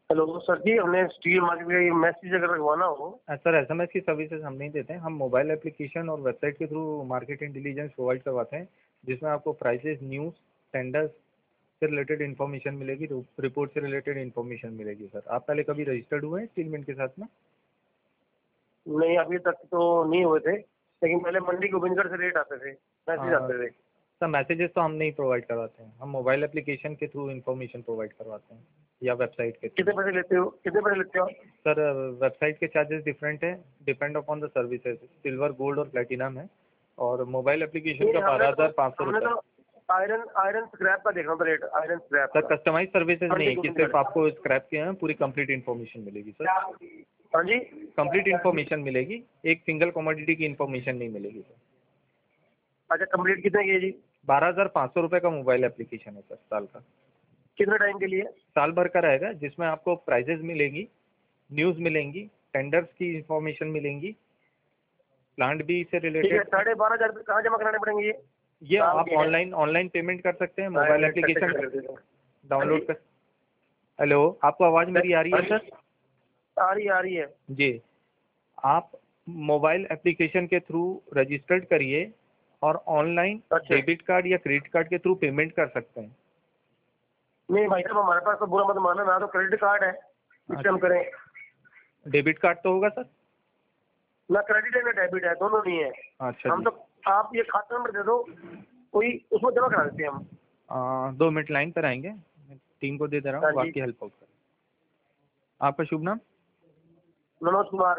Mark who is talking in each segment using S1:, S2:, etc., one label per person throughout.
S1: Hello sir जी, हमने steel market का message अगर लगवाना हो।
S2: सर एसएमएस की सर्विसेज हम नहीं देते हैं, हम मोबाइल एप्लीकेशन और वेबसाइट के थ्रू मार्केट इंटेलिजेंस प्रोवाइड करवाते हैं, जिसमें आपको प्राइसेस, न्यूज़, टेंडर्स से रिलेटेड इन्फॉर्मेशन मिलेगी, रिपोर्ट से रिलेटेड इन्फॉर्मेशन मिलेगी। सर आप पहले कभी रजिस्टर्ड हुए हैं स्टीलमेंट के साथ में?
S1: नहीं, अभी तक तो नहीं हुए थे, लेकिन पहले मंडी गोविंदगढ़ से रेट आते थे, मैसेज आते थे।
S2: सर मैसेजेस तो हम नहीं प्रोवाइड करवाते हैं, हम मोबाइल एप्लीकेशन के थ्रू इन्फॉर्मेशन प्रोवाइड करवाते हैं या वेबसाइट के थ्रू।
S1: कितने पैसे लेते हो, कितने पैसे लेते हो?
S2: सर वेबसाइट के चार्जेस डिफरेंट है, depend upon the services, silver, gold और प्लेटिनम है, और मोबाइल एप्लीकेशन का 12,500
S1: हमने
S2: रुपये।
S1: तो आयरन स्क्रैप का देखा था रेट, आयरन स्क्रैप
S2: सर
S1: का।
S2: कस्टमाइज सर्विसेज नहीं है कि सिर्फ आपको स्क्रैप के हैं, पूरी कंप्लीट इन्फॉर्मेशन मिलेगी सर।
S1: हाँ जी,
S2: कंप्लीट इन्फॉर्मेशन मिलेगी, एक सिंगल कमोडिटी की इन्फॉर्मेशन नहीं मिलेगी सर।
S1: अच्छा, कंप्लीट कितने की है जी?
S2: 12,500 रुपये का मोबाइल एप्लीकेशन है सर साल का।
S1: कितने टाइम के लिए?
S2: साल भर का रहेगा, जिसमें आपको प्राइजेज मिलेंगी, न्यूज़ मिलेंगी, टेंडर्स की इंफॉर्मेशन मिलेंगी, प्लांट बी से
S1: ठीक है,
S2: रिलेटेड।
S1: 12,500 रुपये कहाँ जमा कराने पड़ेंगे
S2: ये आप ऑनलाइन पेमेंट कर सकते हैं, मोबाइल एप्लीकेशन डाउनलोड कर। हेलो, आपको आवाज़ मेरी आ रही है सर?
S1: आ रही है।
S2: जी, आप मोबाइल एप्लीकेशन के थ्रू रजिस्टर्ड करिए और ऑनलाइन डेबिट कार्ड या क्रेडिट कार्ड के थ्रू पेमेंट कर सकते हैं।
S1: नहीं भाई साहब, हमारे पास तो बुरा मत माना, ना तो क्रेडिट कार्ड है जिससे हम करें।
S2: डेबिट कार्ड तो होगा सर?
S1: ना क्रेडिट है ना डेबिट है, दोनों नहीं है।
S2: अच्छा
S1: हम
S2: जी।
S1: तो, आप ये खाता नंबर दे दो, कोई उसमें जमा करा देते हैं हम।
S2: 2 मिनट लाइन पर आएंगे, टीम को दे दे रहा हूँ, बाकी हेल्प आउट करें। आपका शुभ नाम?
S1: मनोज कुमार।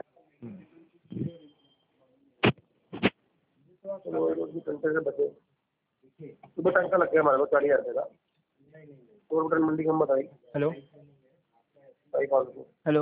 S1: सुबह टंका लग गया हमारे को 40,000 रुपये का, और मंडी कम बताई।
S2: हेलो हेलो,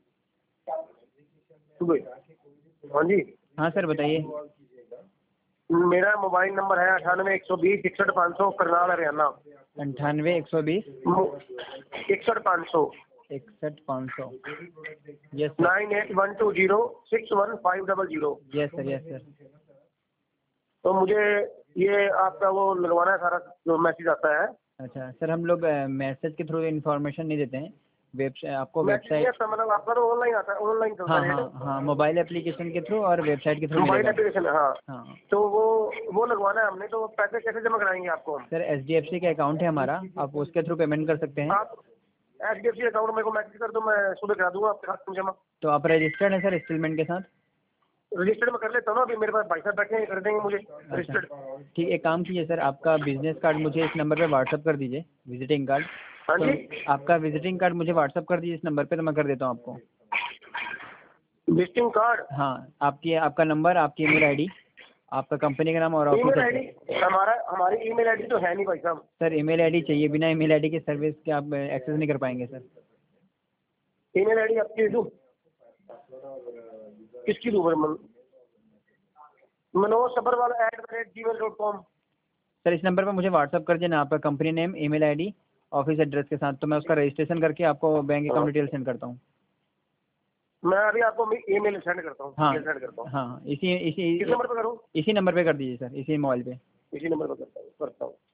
S1: हाँ जी।
S2: हाँ सर बताइए।
S1: मेरा मोबाइल नंबर है 98 120 61 500, Karnal Haryana.
S2: 98 120
S1: 61 500।
S2: 61 500। Yes
S1: 98 120 61 500।
S2: Yes sir, yes sir.
S1: तो मुझे ये आपका वो लगवाना है, सारा जो मैसेज आता है।
S2: अच्छा सर, हम लोग मैसेज के थ्रू इन्फॉर्मेशन नहीं देते हैं, आपको वेबसाइट।
S1: मतलब आपका तो ऑनलाइन आता है, ऑनलाइन चलता
S2: हाँ
S1: है।
S2: हाँ हाँ, मोबाइल एप्लीकेशन के थ्रू और वेबसाइट के थ्रू
S1: मोबाइल
S2: मिलेगा।
S1: एप्लीकेशन, हाँ।
S2: हाँ
S1: तो वो लगवाना है हमने, तो पैसे कैसे जमा कराएंगे आपको हम?
S2: सर, HDFC का अकाउंट है हमारा, आप उसके थ्रू पेमेंट कर सकते हैं।
S1: आप HDFC अकाउंट मेरे को मैसेज कर दो, मैं सुबह करा दूंगा आपके साथ जमा।
S2: तो आप रजिस्टर्ड हैं सर स्टीलमेंट के साथ?
S1: रजिस्टर्ड में कर लेता हूँ ना, अभी मेरे पास भाई साहब बैठे हैं, कर देंगे मुझे रजिस्टर्ड।
S2: ठीक, एक काम कीजिए सर, आपका बिजनेस कार्ड मुझे इस नंबर पे व्हाट्सअप कर दीजिए, विजिटिंग कार्ड।
S1: हाँ जी।
S2: तो आपका विजिटिंग कार्ड मुझे व्हाट्सअप कर दीजिए इस नंबर पे, तो मैं कर देता हूँ आपको।
S1: Visiting card?
S2: हाँ, आपका नंबर, आपकी ईमेल आईडी, आपका कंपनी का नाम और
S1: ईमेल
S2: ऑफिस।
S1: आईडी हमारी ईमेल आईडी तो है नहीं भाई साहब।
S2: सर ईमेल आईडी चाहिए, बिना ईमेल आईडी के सर्विस के आप एक्सेस नहीं कर पाएंगे सर।
S1: ईमेल आईडी आपकी दूँ? किसकी दूँ? मनोज सब्बरवाल @gmail.com।
S2: सर इस नंबर पर मुझे व्हाट्सअप कर देना आपका company name, email ID, office address के साथ, तो मैं उसका रजिस्ट्रेशन करके आपको बैंक अकाउंट डिटेल सेंड करता हूँ।
S1: मैं अभी आपको ईमेल सेंड करता हूँ।
S2: हाँ
S1: सेंड करता हूँ।
S2: हाँ, इसी
S1: किस नंबर पे करूँ?
S2: इसी नंबर पे कर दीजिए सर, इसी मोबाइल पे।
S1: इसी नंबर पे करता हूँ।